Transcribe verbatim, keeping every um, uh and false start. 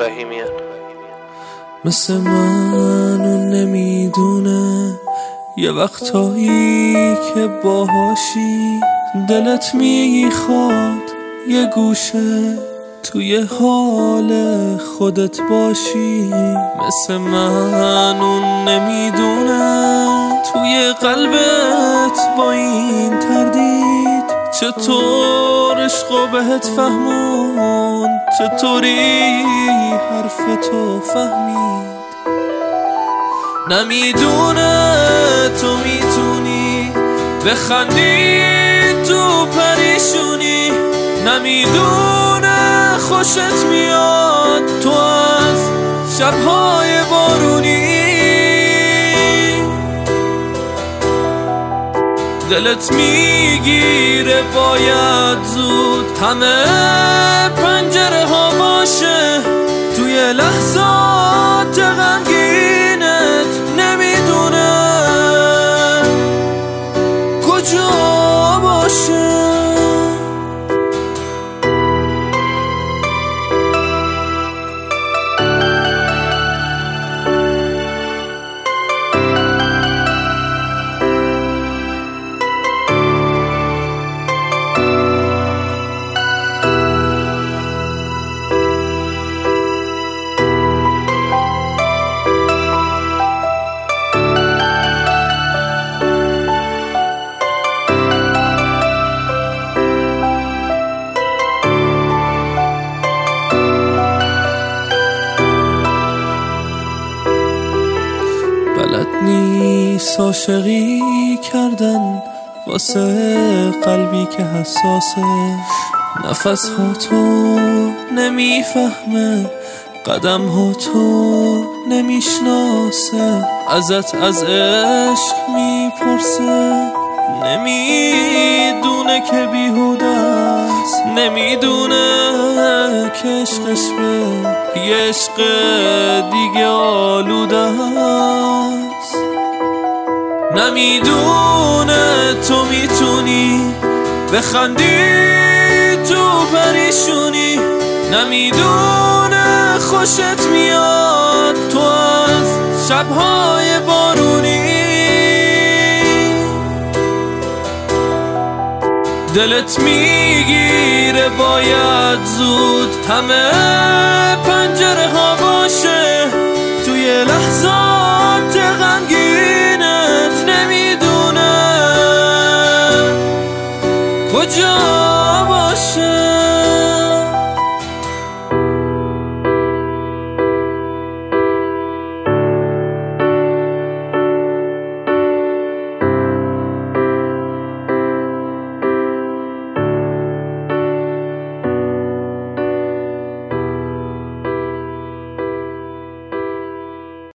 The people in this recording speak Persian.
فهیمیان. مثل منو نمیدونه یه وقتایی که باهاشی دلت میخواد یه گوشه توی حال خودت باشی. مثل من اون نمیدونه توی قلبت با این تردید چطور عشقو بهت فهمون، چطوری حرفتو فهمید. نمیدونه تو میتونی بخندی تو پریشونی، نمیدونه خوشت میاد تو از شبهای بارونی. دلت میگیره باید زود همه پنجره ها باشه توی لحظات غمگینت، نمیدونه کجا باشه. بلد نیست عاشقی کردن واسه قلبی که حساسه، نفس ها تو نمیفهمه، قدم ها تو نمیشناسه، ازت از عشق میپرسه، نمیدونه که بیهوده است، نمیدونه که عشقش به یه عشق دیگه آلوده است. نمیدونه تو میتونی بخندی تو پریشونی، نمیدونه خوشت میاد تو از شبهای بارونی. دلت میگیره باید زود همه پنجره ها باشه توی لحظات غمگینت، نمیدونه کجا باشه.